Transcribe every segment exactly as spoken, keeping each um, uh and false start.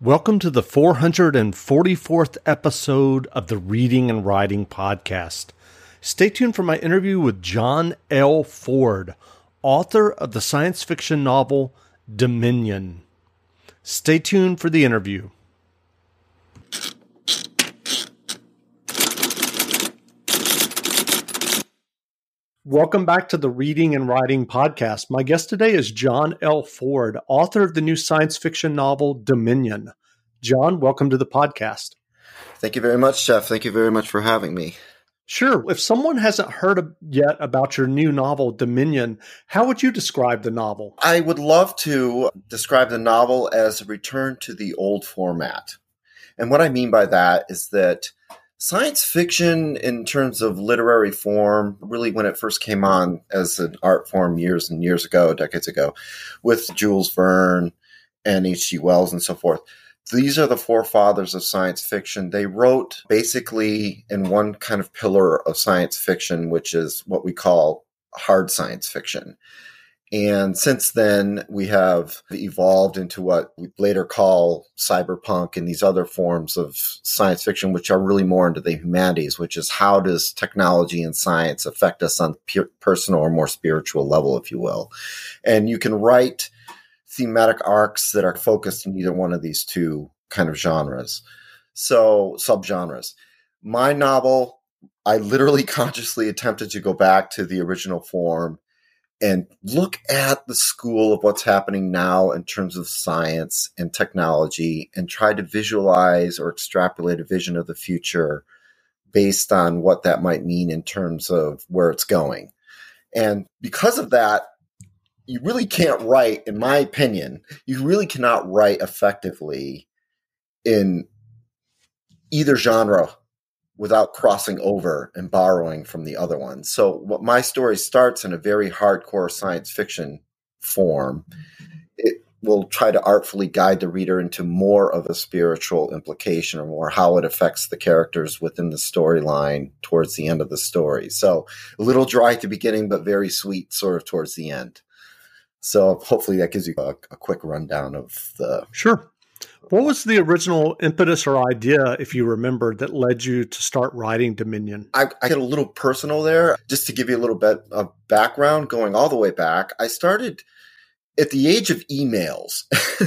Welcome to the four hundred forty-fourth episode of the Reading and Writing Podcast. Stay tuned for my interview with John L. Ford, author of the science fiction novel Dominion. Stay tuned for the interview. Welcome back to the Reading and Writing Podcast. My guest today is John L. Ford, author of the new science fiction novel Dominion. John, welcome to the podcast. Thank you very much, Jeff. Thank you very much for having me. Sure. If someone hasn't heard yet about your new novel, Dominion, how would you describe the novel? I would love to describe the novel as a return to the old format. And what I mean by that is that science fiction, in terms of literary form, really when it first came on as an art form years and years ago, decades ago, with Jules Verne and H G Wells and so forth, these are the forefathers of science fiction. They wrote basically in one kind of pillar of science fiction, which is what we call hard science fiction. And since then, we have evolved into what we later call cyberpunk and these other forms of science fiction, which are really more into the humanities, which is how does technology and science affect us on a personal or more spiritual level, if you will. And you can write thematic arcs that are focused in either one of these two kind of genres. So subgenres. My novel, I literally consciously attempted to go back to the original form and look at the school of what's happening now in terms of science and technology and try to visualize or extrapolate a vision of the future based on what that might mean in terms of where it's going. And because of that, you really can't write, in my opinion, you really cannot write effectively in either genre without crossing over and borrowing from the other one. So what my story starts in a very hardcore science fiction form. It will try to artfully guide the reader into more of a spiritual implication or more how it affects the characters within the storyline towards the end of the story. So a little dry at the beginning, but very sweet sort of towards the end. So hopefully that gives you a, a quick rundown of the... Sure. What was the original impetus or idea, if you remember, that led you to start writing Dominion? I, I get a little personal there, just to give you a little bit of background going all the way back. I started at the age of emails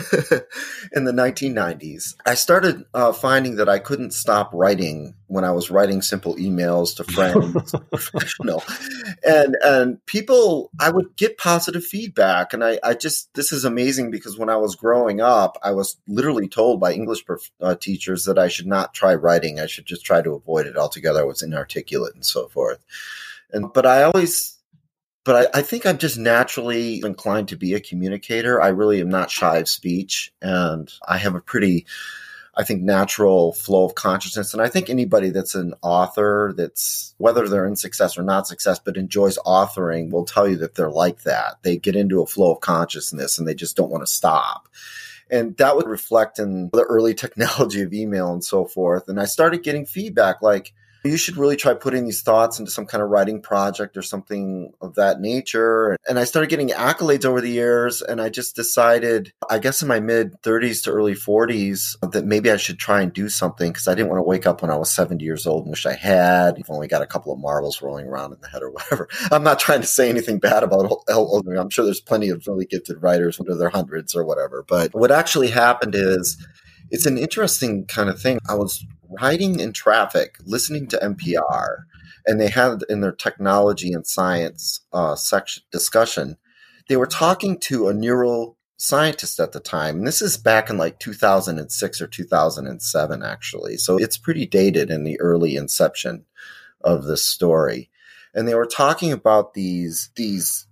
in the nineteen nineties. I started uh, finding that I couldn't stop writing when I was writing simple emails to friends, professional, and and people. I would get positive feedback, and I, I just this is amazing because when I was growing up, I was literally told by English uh, teachers that I should not try writing. I should just try to avoid it altogether. I was inarticulate and so forth, and but I always. But I, I think I'm just naturally inclined to be a communicator. I really am not shy of speech, and I have a pretty, I think, natural flow of consciousness. And I think anybody that's an author, that's whether they're in success or not success, but enjoys authoring, will tell you that they're like that. They get into a flow of consciousness, and they just don't want to stop. And that would reflect in the early technology of email and so forth. And I started getting feedback like, you should really try putting these thoughts into some kind of writing project or something of that nature. And I started getting accolades over the years. And I just decided, I guess in my mid thirties to early forties, that maybe I should try and do something because I didn't want to wake up when I was seventy years old and wish I had. I've only got a couple of marbles rolling around in the head or whatever. I'm not trying to say anything bad about old. I'm sure there's plenty of really gifted writers into their hundreds or whatever. But what actually happened is, it's an interesting kind of thing. I was riding in traffic, listening to N P R, and they had in their technology and science uh, section discussion, they were talking to a neuroscientist at the time. And this is back in like two thousand six or two thousand seven, actually. So it's pretty dated in the early inception of this story. And they were talking about these, these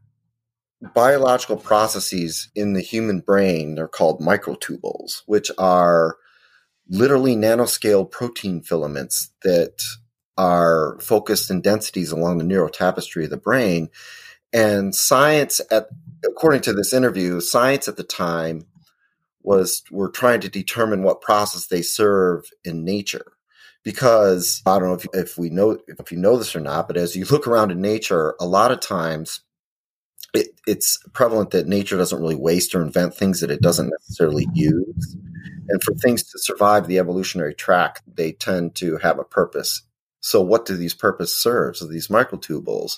biological processes in the human brain. They're called microtubules, which are literally nanoscale protein filaments that are focused in densities along the neurotapestry of the brain. And science, at according to this interview, science at the time was were trying to determine what process they serve in nature. Because I don't know if, if we know if you know this or not, but as you look around in nature, a lot of times it, it's prevalent that nature doesn't really waste or invent things that it doesn't necessarily use. And for things to survive the evolutionary track, they tend to have a purpose. So what do these purpose serve? So these microtubules.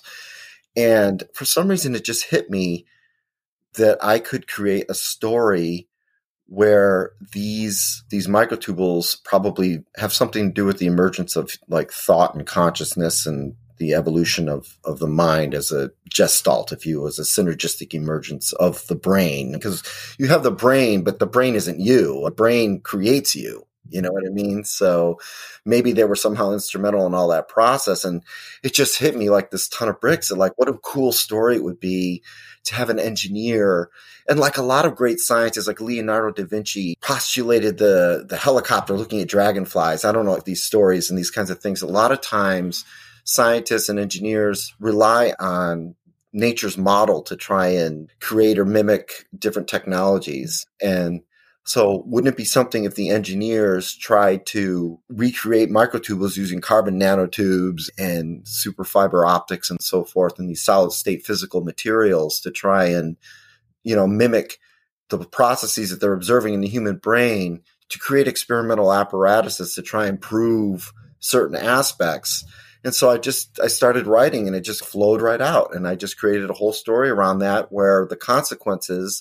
And for some reason, it just hit me that I could create a story where these these microtubules probably have something to do with the emergence of like thought and consciousness and the evolution of, of the mind as a gestalt, if you will, as a synergistic emergence of the brain. Because you have the brain, but the brain isn't you. A brain creates you. You know what I mean? So maybe they were somehow instrumental in all that process. And it just hit me like this ton of bricks. And like, what a cool story it would be to have an engineer. And like a lot of great scientists, like Leonardo da Vinci postulated the, the helicopter looking at dragonflies. I don't know, like these stories and these kinds of things. A lot of times scientists and engineers rely on nature's model to try and create or mimic different technologies. And so wouldn't it be something if the engineers tried to recreate microtubules using carbon nanotubes and superfiber optics and so forth, and these solid state physical materials to try and, you know, mimic the processes that they're observing in the human brain to create experimental apparatuses to try and prove certain aspects. And so I just, I started writing and it just flowed right out. And I just created a whole story around that where the consequences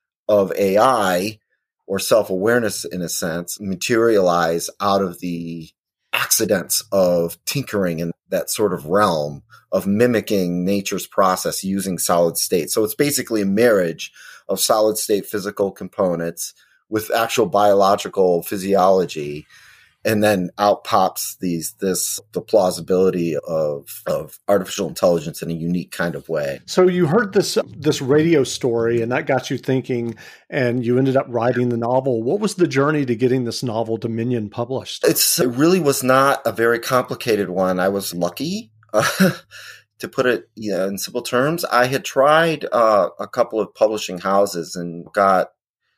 of A I or self-awareness, in a sense, materialize out of the accidents of tinkering in that sort of realm of mimicking nature's process using solid state. So it's basically a marriage of solid state physical components with actual biological physiology. And then out pops these this the plausibility of of artificial intelligence in a unique kind of way. So you heard this this radio story, and that got you thinking, and you ended up writing the novel. What was the journey to getting this novel, Dominion, published? It's it really was not a very complicated one. I was lucky, uh, to put it you know, in simple terms. I had tried uh, a couple of publishing houses and got.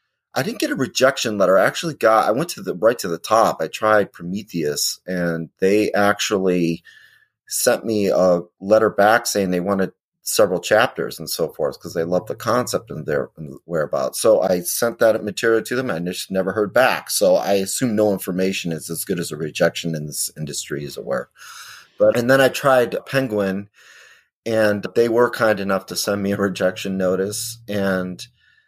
I didn't get a rejection letter. I actually got, I went to the right to the top. I tried Prometheus and they actually sent me a letter back saying they wanted several chapters and so forth because they loved the concept and their whereabouts. So I sent that material to them and I just never heard back. So I assume no information is as good as a rejection in this industry, as it were. But, and then I tried Penguin and they were kind enough to send me a rejection notice. And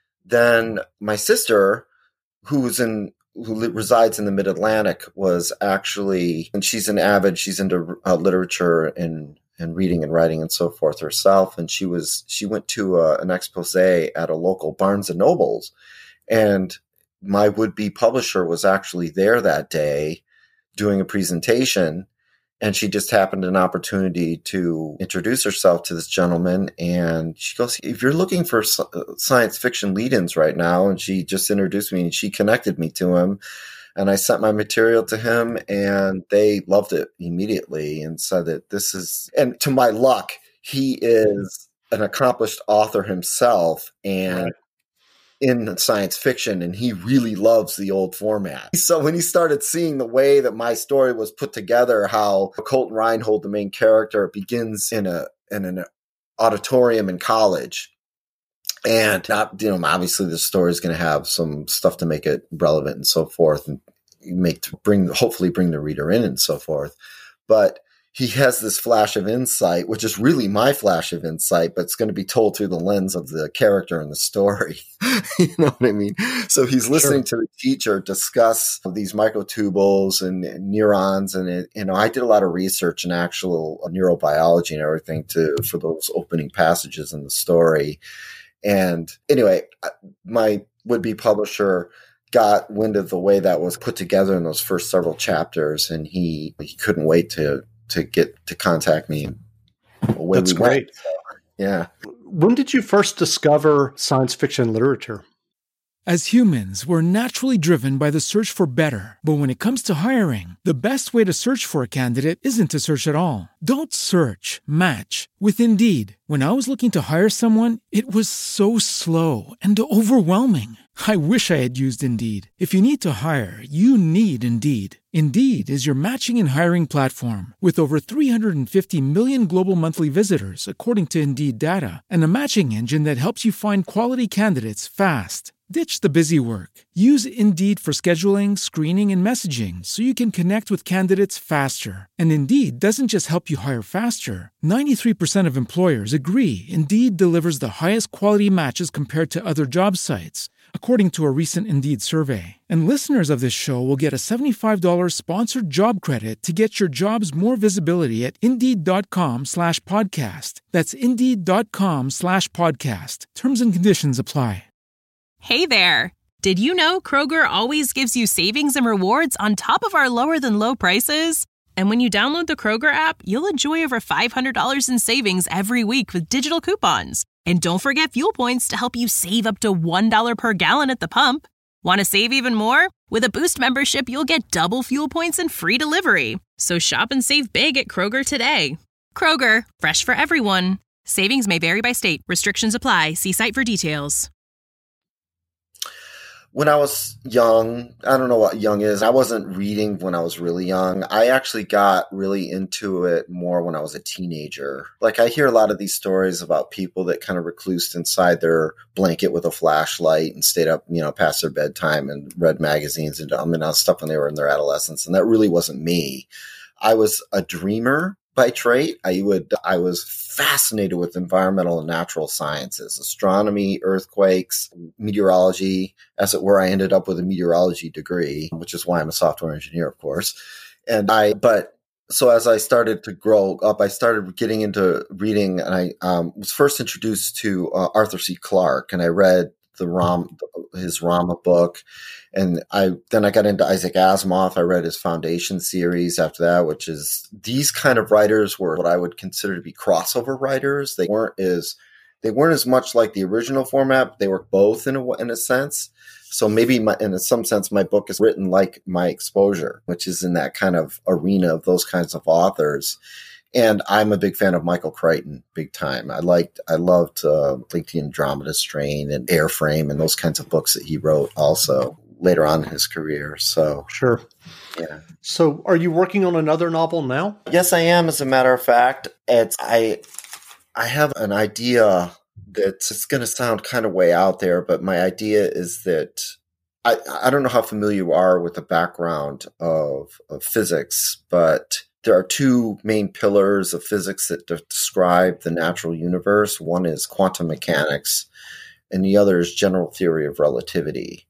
then my sister, who's in, who li- resides in the Mid-Atlantic, was actually, and she's an avid, she's into uh, literature and, and reading and writing and so forth herself. And she was, she went to uh, an expose at a local Barnes and Nobles. And my would-be publisher was actually there that day doing a presentation. And she just happened an opportunity to introduce herself to this gentleman. And she goes, if you're looking for science fiction lead-ins right now, and she just introduced me and she connected me to him. And I sent my material to him and they loved it immediately and said that this is, and to my luck, he is an accomplished author himself. And right. in science fiction, and he really loves the old format. So when he started seeing the way that my story was put together, how Colton Reinhold, the main character, begins in a in an auditorium in college, and not, you know, obviously the story is going to have some stuff to make it relevant and so forth, and make to bring hopefully bring the reader in and so forth, but he has this flash of insight, which is really my flash of insight, but it's going to be told through the lens of the character in the story. You know what I mean? So he's listening sure. to the teacher discuss these microtubules and, and neurons. And, it, you know, I did a lot of research in actual neurobiology and everything to, for those opening passages in the story. And anyway, my would-be publisher got wind of the way that was put together in those first several chapters. And he, he couldn't wait to, to get to contact me. That's great. So, yeah. When did you first discover science fiction literature? As humans, we're naturally driven by the search for better. But when it comes to hiring, the best way to search for a candidate isn't to search at all. Don't search, match with Indeed. When I was looking to hire someone, it was so slow and overwhelming. I wish I had used Indeed. If you need to hire, you need Indeed. Indeed is your matching and hiring platform with over three hundred fifty million global monthly visitors, according to Indeed data, and a matching engine that helps you find quality candidates fast. Ditch the busy work. Use Indeed for scheduling, screening, and messaging so you can connect with candidates faster. And Indeed doesn't just help you hire faster. ninety-three percent of employers agree Indeed delivers the highest quality matches compared to other job sites, according to a recent Indeed survey. And listeners of this show will get a seventy-five dollars sponsored job credit to get your jobs more visibility at Indeed.com slash podcast. That's Indeed.com slash podcast. Terms and conditions apply. Hey there! Did you know Kroger always gives you savings and rewards on top of our lower-than-low prices? And when you download the Kroger app, you'll enjoy over five hundred dollars in savings every week with digital coupons. And don't forget fuel points to help you save up to one dollar per gallon at the pump. Want to save even more? With a Boost membership, you'll get double fuel points and free delivery. So shop and save big at Kroger today. Kroger, fresh for everyone. Savings may vary by state. Restrictions apply. See site for details. When I was young, I don't know what young is. I wasn't reading when I was really young. I actually got really into it more when I was a teenager. Like, I hear a lot of these stories about people that kind of reclused inside their blanket with a flashlight and stayed up, you know, past their bedtime and read magazines and I mean, stuff when they were in their adolescence. And that really wasn't me. I was a dreamer by trait. I would, I was fascinated with environmental and natural sciences, astronomy, earthquakes, meteorology. As it were, I ended up with a meteorology degree, which is why I'm a software engineer, of course. And I, but so as I started to grow up, I started getting into reading, and I um, was first introduced to uh, Arthur C. Clarke, and I read the Ram, his Rama book. And I, then I got into Isaac Asimov. I read his Foundation series after that, which is, these kind of writers were what I would consider to be crossover writers. They weren't as, they weren't as much like the original format, but they were both in a, in a sense. So maybe my, in some sense, my book is written like my exposure, which is in that kind of arena of those kinds of authors. And I'm a big fan of Michael Crichton, big time. I liked, I loved uh, like the Andromeda Strain and Airframe and those kinds of books that he wrote also later on in his career. So sure. Yeah. So are you working on another novel now? Yes, I am. As a matter of fact, it's, I, I have an idea that's, it's going to sound kind of way out there, but my idea is that I, I don't know how familiar you are with the background of, of physics, but there are two main pillars of physics that de- describe the natural universe. One is quantum mechanics, and the other is general theory of relativity.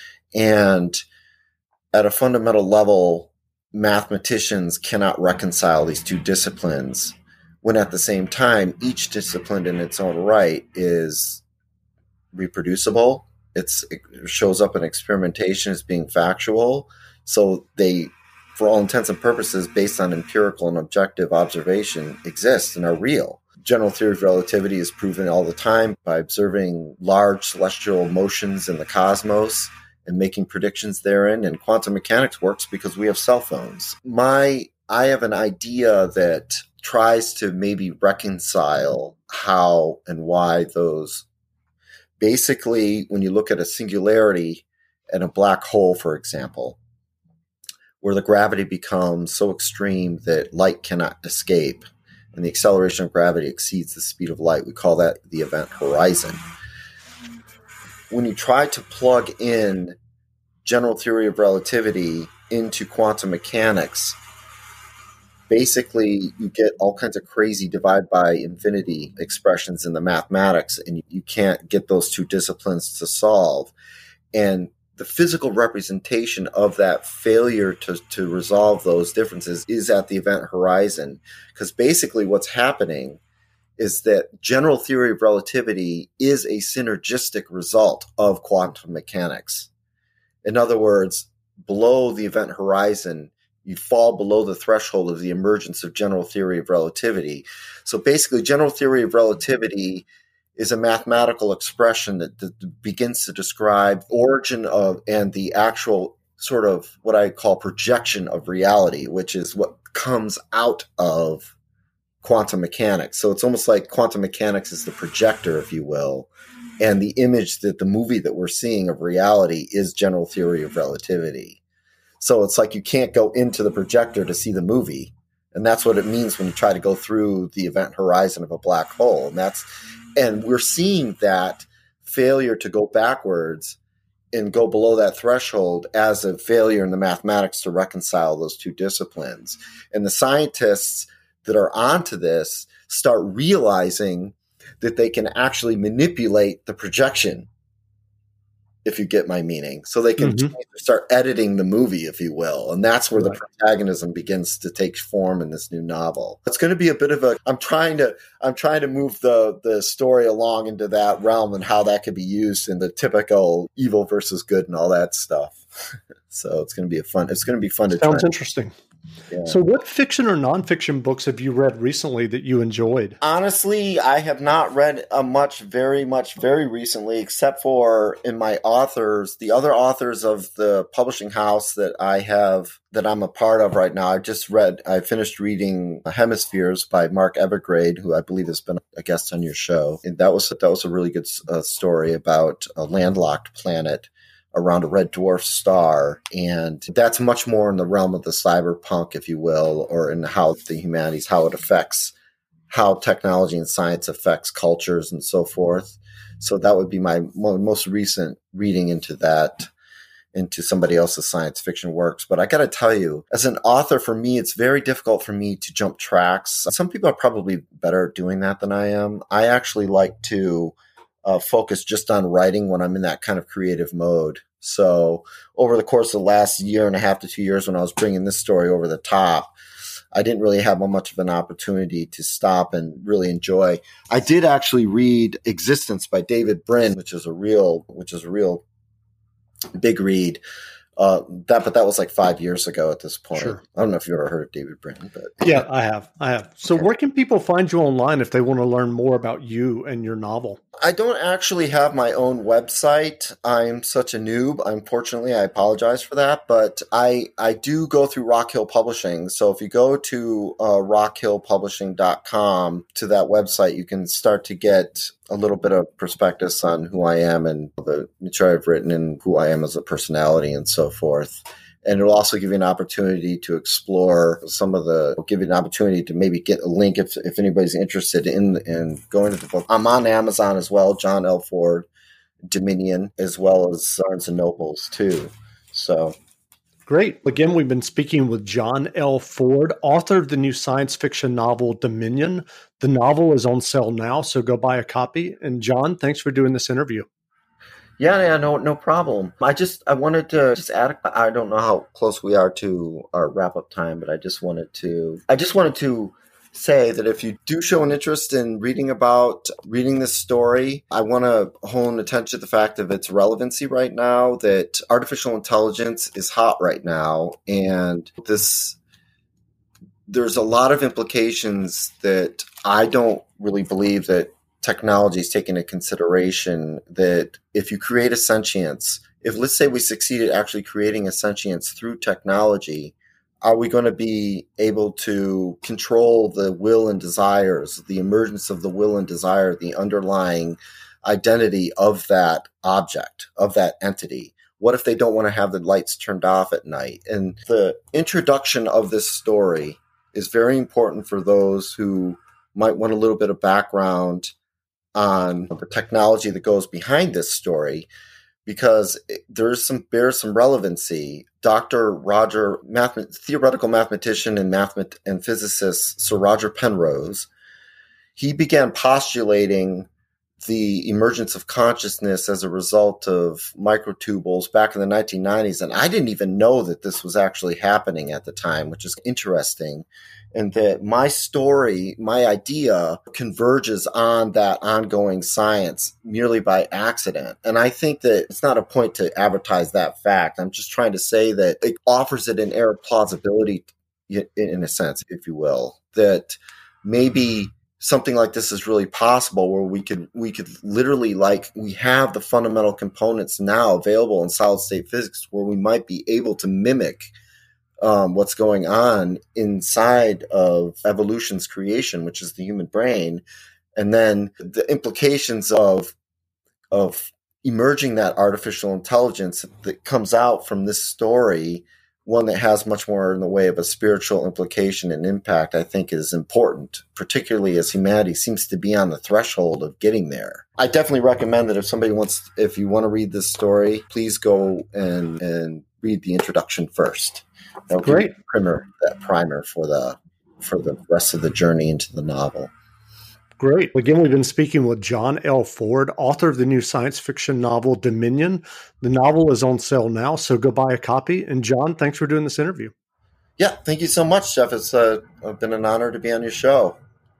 And at a fundamental level, mathematicians cannot reconcile these two disciplines, when at the same time, each discipline in its own right is reproducible. It's, it shows up in experimentation as being factual. So they, for all intents and purposes, based on empirical and objective observation, exist and are real. General theory of relativity is proven all the time by observing large celestial motions in the cosmos and making predictions therein. And quantum mechanics works because we have cell phones. My, I have an idea that tries to maybe reconcile how and why those, basically, when you look at a singularity and a black hole, for example, where the gravity becomes so extreme that light cannot escape, and the acceleration of gravity exceeds the speed of light. We call that the event horizon. When you try to plug in general theory of relativity into quantum mechanics, basically you get all kinds of crazy divide by infinity expressions in the mathematics, and you can't get those two disciplines to solve. And the physical representation of that failure to, to resolve those differences is at the event horizon. Because basically what's happening is that general theory of relativity is a synergistic result of quantum mechanics. In other words, below the event horizon, you fall below the threshold of the emergence of general theory of relativity. So basically, general theory of relativity is a mathematical expression that, that begins to describe origin of and the actual sort of what I call projection of reality, which is what comes out of quantum mechanics. So it's almost like quantum mechanics is the projector, if you will, and the image that the movie that we're seeing of reality is general theory of relativity. So it's like you can't go into the projector to see the movie. And that's what it means when you try to go through the event horizon of a black hole. And that's, and we're seeing that failure to go backwards and go below that threshold as a failure in the mathematics to reconcile those two disciplines. And the scientists that are onto this start realizing that they can actually manipulate the projection, if you get my meaning. So they can mm-hmm. start editing the movie, if you will. And that's where right. the protagonism begins to take form in this new novel. It's going to be a bit of a, I'm trying to, I'm trying to move the, the story along into that realm and how that could be used in the typical evil versus good and all that stuff. So it's going to be a fun, it's going to be fun to try. Sounds interesting. Yeah. So what fiction or nonfiction books have you read recently that you enjoyed? Honestly, I have not read a much, very much, very recently, except for in my authors, the other authors of the publishing house that I have, that I'm a part of right now. I just read, I finished reading Hemispheres by Mark Evergrade, who I believe has been a guest on your show. And that was, that was a really good uh, story about a landlocked planet around a red dwarf star. And that's much more in the realm of the cyberpunk, if you will, or in how the humanities, how it affects, how technology and science affects cultures and so forth. So that would be my mo- most recent reading into that, into somebody else's science fiction works. But I got to tell you, as an author, for me, it's very difficult for me to jump tracks. Some people are probably better at doing that than I am. I actually like to Uh, focus just on writing when I'm in that kind of creative mode. So over the course of the last year and a half to two years, when I was bringing this story over the top, I didn't really have much of an opportunity to stop and really enjoy. I did actually read Existence by David Brin, which is a real, which is a real big read. Uh, that, but that was like five years ago at this point. Sure. I don't know if you ever heard of David Brin, but yeah, I have. I have. So where can people find you online if they want to learn more about you and your novel? I don't actually have my own website. I'm such a noob. Unfortunately, I apologize for that, but I, I do go through Rock Hill Publishing. So if you go to uh, rock hill publishing dot com, to that website, you can start to get a little bit of prospectus on who I am and the material I've written and who I am as a personality and so forth. And it'll also give you an opportunity to explore some of the, give you an opportunity to maybe get a link if, if anybody's interested in, in going to the book. I'm on Amazon as well, John L. Ford, Dominion, as well as Barnes and Nobles too. So. Great. Again, we've been speaking with John L. Ford, author of the new science fiction novel Dominion. The novel is on sale now, so go buy a copy. And John, thanks for doing this interview. Yeah, yeah, no, no problem. I just, I wanted to just add, I don't know how close we are to our wrap up time, but I just wanted to, I just wanted to say that if you do show an interest in reading about, reading this story, I want to hone attention to the fact of its relevancy right now, that artificial intelligence is hot right now. And this, there's a lot of implications that I don't really believe that technology is taken into consideration, that if you create a sentience, if let's say we succeeded actually creating a sentience through technology, are we going to be able to control the will and desires, the emergence of the will and desire, the underlying identity of that object, of that entity? What if they don't want to have the lights turned off at night? And the introduction of this story is very important for those who might want a little bit of background on the technology that goes behind this story, because there's some bears some relevancy. Doctor Roger, math, theoretical mathematician and math and physicist Sir Roger Penrose, he began postulating the emergence of consciousness as a result of microtubules back in the nineteen nineties. And I didn't even know that this was actually happening at the time, which is interesting. And that my story, my idea converges on that ongoing science merely by accident. And I think that it's not a point to advertise that fact. I'm just trying to say that it offers it an air of plausibility in a sense, if you will, that maybe something like this is really possible, where we could we could literally, like, we have the fundamental components now available in solid state physics where we might be able to mimic um, what's going on inside of evolution's creation, which is the human brain. And then the implications of of emerging that artificial intelligence that comes out from this story one that has much more in the way of a spiritual implication and impact, I think is important, particularly as humanity seems to be on the threshold of getting there. I definitely recommend that if somebody wants, if you want to read this story, please go and, and read the introduction first. That'll Great. give you a primer, that primer for the, for the rest of the journey into the novel. Great. Again, we've been speaking with John L. Ford, author of the new science fiction novel Dominion. The novel is on sale now, so go buy a copy. And John, thanks for doing this interview. Yeah, thank you so much, Jeff. It's uh, been an honor to be on your show.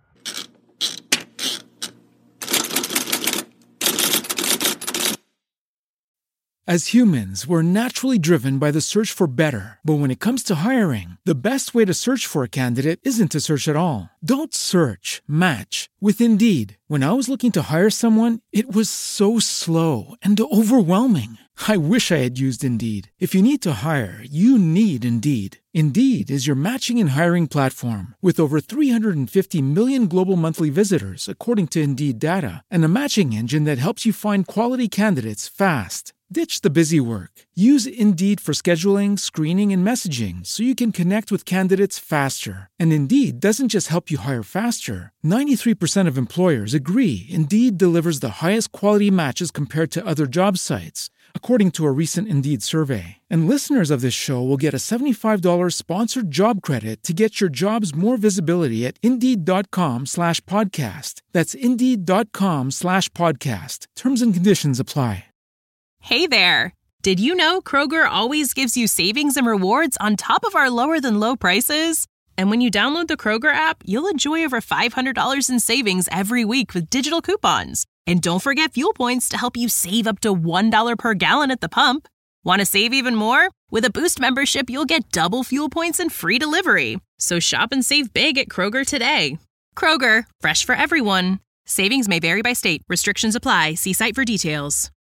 As humans, we're naturally driven by the search for better. But when it comes to hiring, the best way to search for a candidate isn't to search at all. Don't search, match with Indeed. When I was looking to hire someone, it was so slow and overwhelming. I wish I had used Indeed. If you need to hire, you need Indeed. Indeed is your matching and hiring platform with over three hundred fifty million global monthly visitors, according to Indeed data, and a matching engine that helps you find quality candidates fast. Ditch the busy work. Use Indeed for scheduling, screening, and messaging so you can connect with candidates faster. And Indeed doesn't just help you hire faster. ninety-three percent of employers agree Indeed delivers the highest quality matches compared to other job sites, according to a recent Indeed survey. And listeners of this show will get a seventy-five dollars sponsored job credit to get your jobs more visibility at Indeed.com slash podcast. That's Indeed.com slash podcast. Terms and conditions apply. Hey there! Did you know Kroger always gives you savings and rewards on top of our lower-than-low prices? And when you download the Kroger app, you'll enjoy over five hundred dollars in savings every week with digital coupons. And don't forget fuel points to help you save up to one dollar per gallon at the pump. Want to save even more? With a Boost membership, you'll get double fuel points and free delivery. So shop and save big at Kroger today. Kroger, fresh for everyone. Savings may vary by state. Restrictions apply. See site for details.